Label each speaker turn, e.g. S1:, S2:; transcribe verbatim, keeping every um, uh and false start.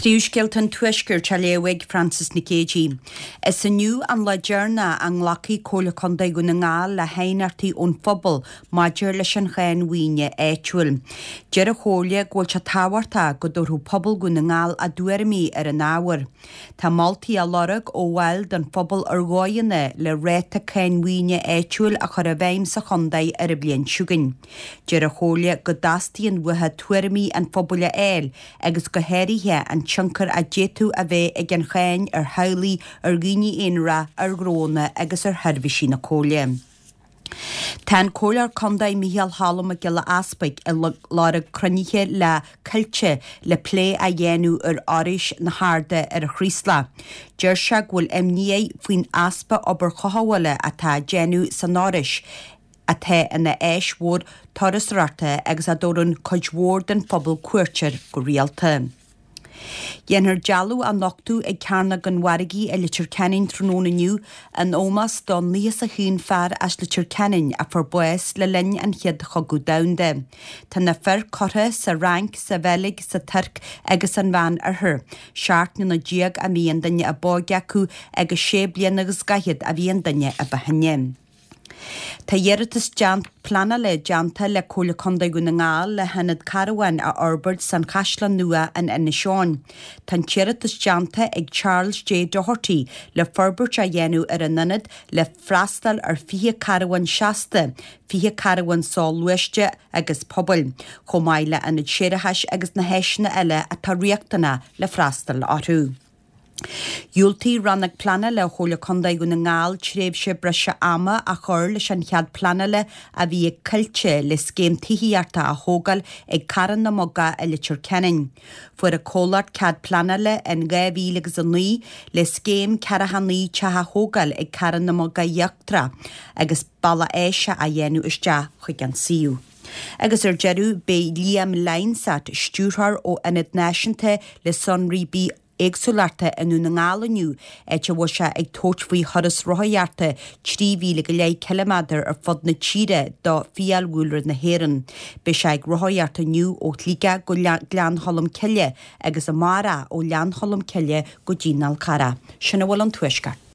S1: Príúsgiltan tuisgur Charléwig Francis Nicagí. Is aniu an leidjarna an laci cóla condaigh na ngáil le hainartí ón phobal maidir leis an chéin huine éitiúil. Deir a chólia ghfuil se táhairta go dúrthú pobl go na ngáil a dúirmí ar an áhar. Tá maltaí a lorug ó bhhail den phobal ar gáine le réita chéin huine éitiúil a chur a bhéim sa condaigh ar a blion siúgain. Deir a chólia go dastíon bhuthe tuairimí an phobal a éil agus go héirithe an tionchar a déitú a bheith ag an chéin ar haulaí ar gine éonra ar gróna agus ar tharbhísí na cólia. Tá cólar condaigh Micheál Hallam a gile aspaig a lára cronithe le culte le plé a dhéanú ar áris na háda ar a chrísla. Deir se ghfuil imní faoin aspa obair chothbhaile atá déanú san áris a the ina éismhór toras rata agus a dórann coidmhór den phobal cuairtear go rialta. Dhéanaar dealú a nochtú ag cearna gan waragaí a litir ceannin trónaniu an ómas don níos a chuún fear as litir ceannin a for bues le linn an chiad chogu daunde. Tá na fer cotha sa rank, sa bhelig, sa turc agus an bhean arthur. Seart na díag a bhíon daine a bógeacú agus sé blian agus gaiad a bhíon daine a bahanne. Tá dhéiritas deant plana le deanta le cóla condaigh na ngáil le hanad caravan a orbert san chaislan nua an Inisháin. Tá tíiritas deanta ag Charles J. Doherty le forbert a dhéanú ar an nunad le freastal ar fiche caravan seasta, fiche caravan sáil luiste agus pobl, chomáile anad séirithais agus na héisina eile a tá riachtainna le freastal áthú. Dúiltaí rannach plana le chóla condaigh na ngáil tréimh sé breise ama a chur leis an chead plana le a bhí ag culte le scéim tííarta a thógal ag caran na moga a litir ceannin. Fuair a cólart cead plana le an dhá mhíle agus an naoi le scéim cearahannaí tetha thógal ag caran na moga dheachtra agus balla éise a dhéanú iste chuig an siú. Agus ar dearú bé Liam Lynesat stúrthar ó inad náisiúnta le sonraí éagsúlarta inú na ngáilaniu éte bhfuil se ag tót faoi thoras rothaíarta trí mhíle go léigh kilomeadar ar fud na tíre do fialhúlra na héireann. Bé se ag rothaíarta niu ó tlíige go Leanholm Cille agus a mara ó Leanholm Cille go Dínal Cara. Sinna bhfuil an tuaisceart.